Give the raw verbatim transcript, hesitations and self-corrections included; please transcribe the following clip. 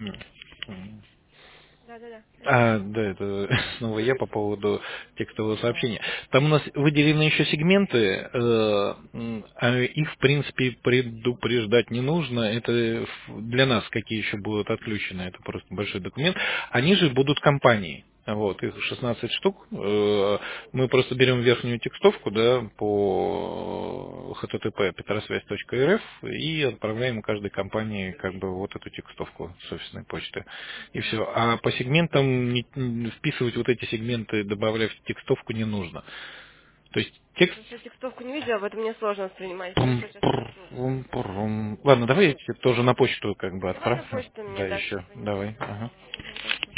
М. Да-да-да, А, простите. да, это снова я Мгм. по поводу текстового сообщения. Там у нас выделены еще сегменты, э, м, а их, в принципе, предупреждать не нужно. Это ф- для нас, какие еще будут отключены, это просто большой документ. Они же будут компании. Вот, их шестнадцать штук. Э, Мы просто берем верхнюю текстовку, да, по эйч ти ти пи петросвязь точка эр эф и отправляем каждой компании как бы вот эту текстовку с офисной почты. И Мгм. все. А по сегментам не- не- вписывать вот эти сегменты, добавлять в текстовку не нужно. То есть текст... Просто я текстовку не видела, поэтому мне сложно воспринимать. Пум, Хорошо, сейчас пр, смотрю. пум, прум. Ладно, давай я тебе тоже на почту как бы Давай на отправлю. почту мне Да, дашь, еще. чтобы не Давай. так Ага. было. Мгм, спасибо.